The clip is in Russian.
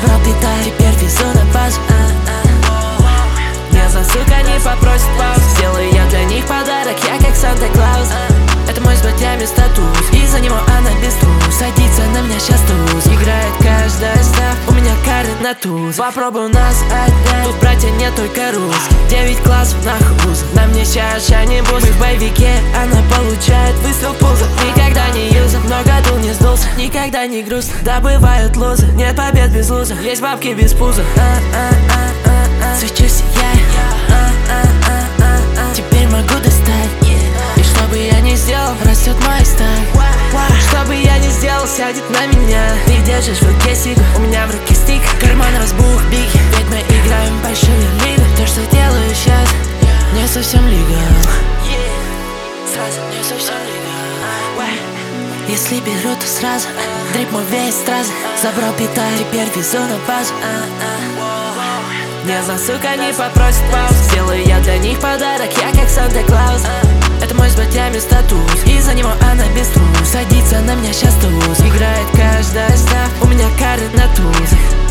Забрал деталь, теперь везу на базу. Ни одна сука не попросит пауз. Сделаю я для них подарок, я как Санта-Клаус. Это мой с братьями статус, и за него она без трус. Садится на меня сейчас туз, играет каждая став. У меня карты на туз, попробуй нас отдать. Тут братья не только русские, 9 классов на хуза. На мне сейчас не босс, мы в боевике, она получает выстрел в пузо. Никогда не юза, много дул, не сдулся. Никогда не грустно, да бывают лузы. Нет побед без луза, есть бабки без пуза. Свечу сияю, теперь могу достать. И что бы я ни сделал, растет мой стак. Что бы я ни сделал, сядет на меня. Ты держишь в руке сигу, у меня в руке стик. Карман разбух, биги, ведь мы играем в большую лигу. То, что делаю сейчас, не совсем легал. Сразу не совсем легал. Если беру, то сразу дрип мой весь стразы. Забрал пита, теперь везу на базу. Ни одна сука не попросит пауз. Сделаю я для них подарок, я как Санта-Клаус. Это мой с братьями статус, и за него она без трус. Садится на меня сейчас туз, играет каждая став. У меня карты на туз.